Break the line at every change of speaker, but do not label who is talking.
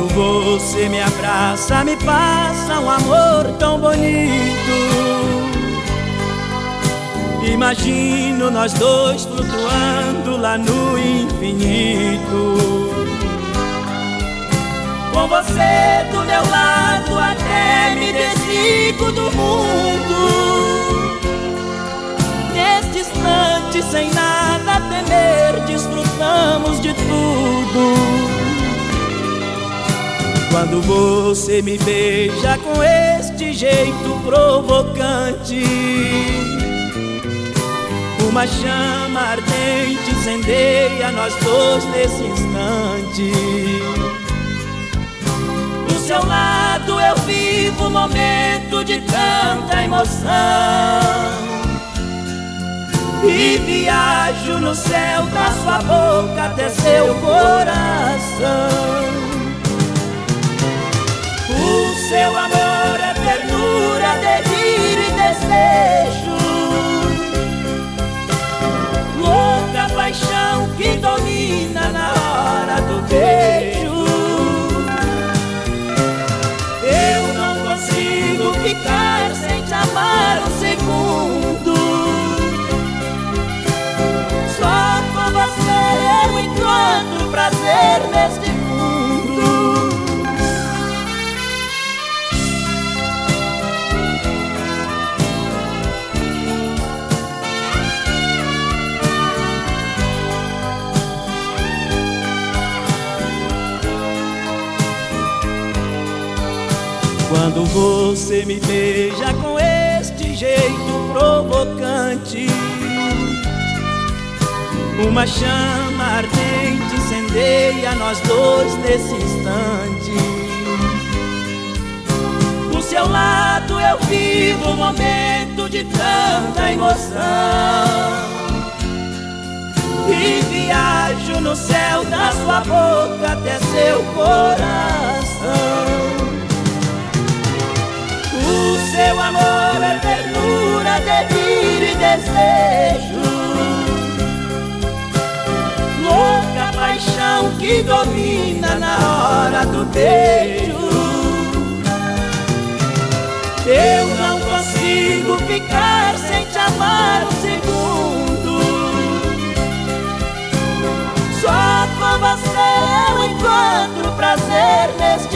Quando você me abraça, me passa um amor tão bonito. Imagino nós dois flutuando lá no infinito. Com você do meu lado até me desligo do mundo. Neste instante, sem nada a temer, desfrutamos de tudo. Quando você me beija com este jeito provocante, uma chama ardente incendeia nós dois nesse instante. Do seu lado eu vivo um momento de tanta emoção e viajo no céu da sua boca até seu coração. O seu amor é ternura, delírio e desejo, louca paixão que domina na hora do beijo. Eu não consigo ficar sem te amar um segundo. Só com você eu encontro prazer neste mundo. Quando você me beija com este jeito provocante, uma chama ardente incendeia nós dois nesse instante. Do seu lado eu vivo um momento de tanta emoção e viajo no céu da sua boca até seu coração. O seu amor é ternura, delírio e desejo, louca paixão que domina na hora do beijo. Eu não consigo ficar sem te amar um segundo. Só com você eu encontro prazer neste